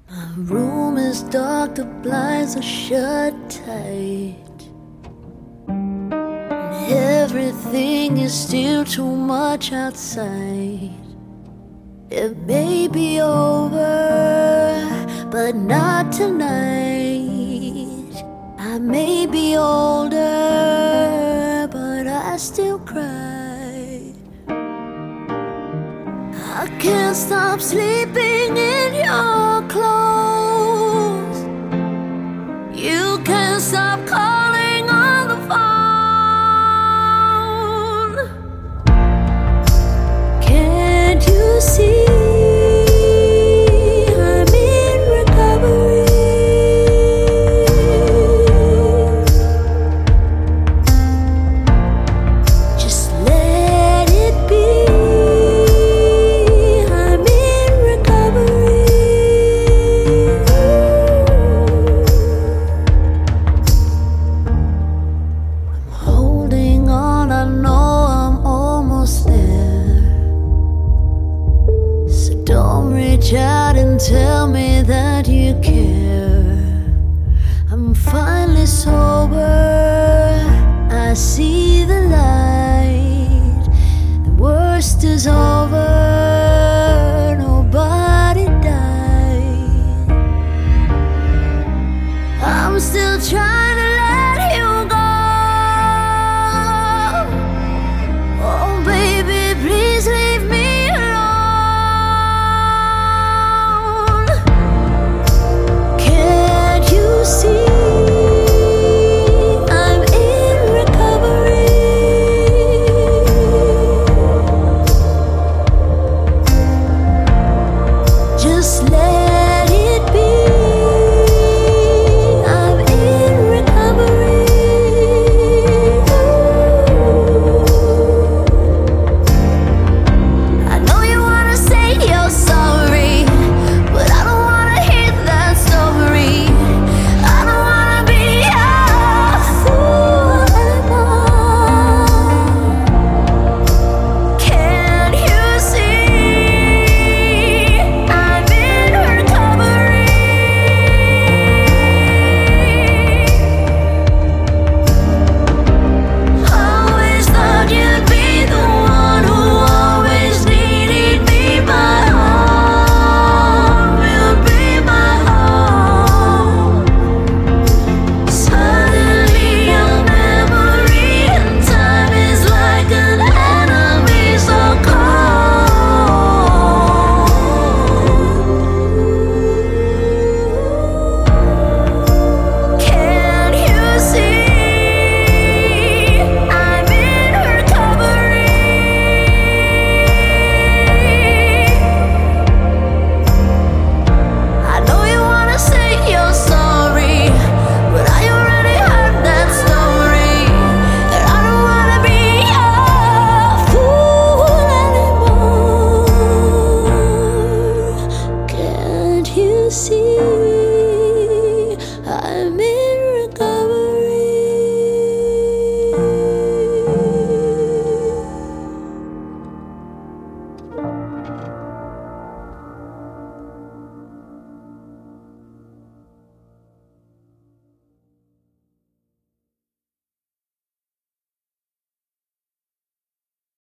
My room is dark, the blinds are shut tight, and everything is still too much outside. It may be over, but not tonight. I may be older, but I still cry. I can't stop sleeping in your clothes. You can't stop calling on the phone. Can't you see I'm in recovery? Just let it be. Reach out and tell me that you care. I'm finally sober, I see the light. The worst is over, nobody died. I'm still trying to let you go. Oh baby, please leave me. Just let